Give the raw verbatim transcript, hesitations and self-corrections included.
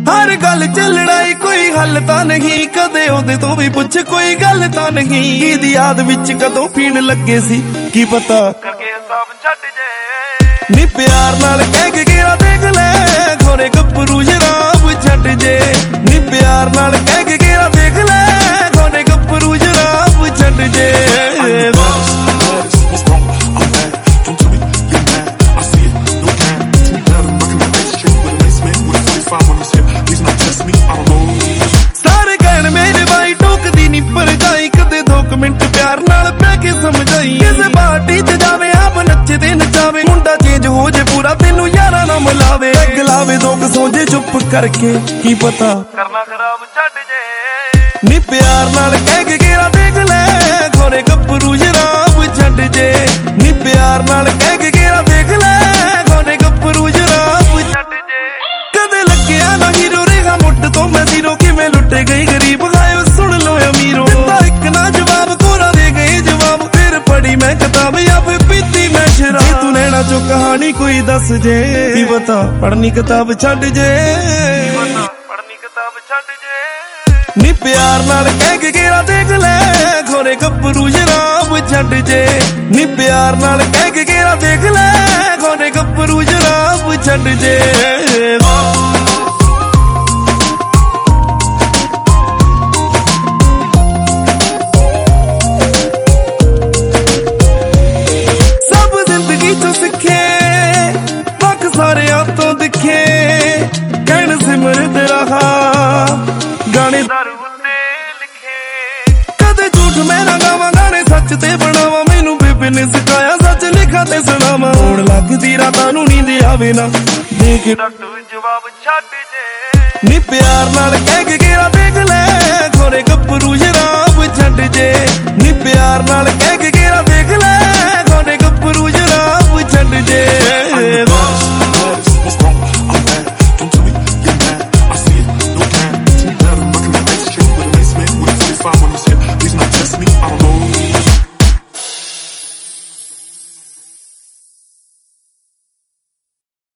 हर गल च लड़ाई कोई हल तां नहीं, कदे ओदे तो भी पुछ कोई गल तां नहीं। ईद याद विच कदों पीण लगे सी की पता करके हिसाब छड्ड जे। नी प्यार नाल कह के गेरा देख ले खोरे गब्बरू शराब छड्ड जे। नी प्यार नाल कह के गेरा देख ले खोरे गब्बरू शराब छड्ड जे। मिनट प्यार नाल पै के समझाई किसे पार्टी च जावे आप नचे ते नचावे। मुंडा चेंज हो जे पूरा तेनू यारा ना मिलावे। गलावे दो सौ जे चुप करके की पता करना खराब छड्ड जे। नी प्यार नाल कह के गेरा देख ले खोरे गब्बरू शराब छड्ड जे। नी प्यार नाल कह के गेरा देख ले खोरे गब्बरू शराब छड्ड जे। कदे लग्या ना हीरो रेखा मुट्ठ तो मैं जीरो किवें लुटे गई गरीब खाए सुन लो अमीरो। एक ना जवाब कोरा दे गए जवाब फिर पढ़ी मैं किताब या फिर पीती मैं शराब। तू नैना चो कहानी कोई दस जे की बता पढ़नी किताब छड्ड जे। पढ़नी किताब छड्ड जे। नी प्यार नाल कह के गेरा देख ले खोरे गब्बरू शराब छड्ड जे। नी प्यार नाल कह के गेरा देख ले खोरे गब्बरू शराब छड्ड जे। गाने दारू उत्ते लिखे कदे झूठ मैं ना गावां गाने सच ते बनावां। मैनू बेबे ने सिखाया सच लिखा ते सुणावां। होण लगदी रातां नूं नींद आवे ना दे के जवाब छड्ड जे। नी प्यार नाल कह के गेरा देख ले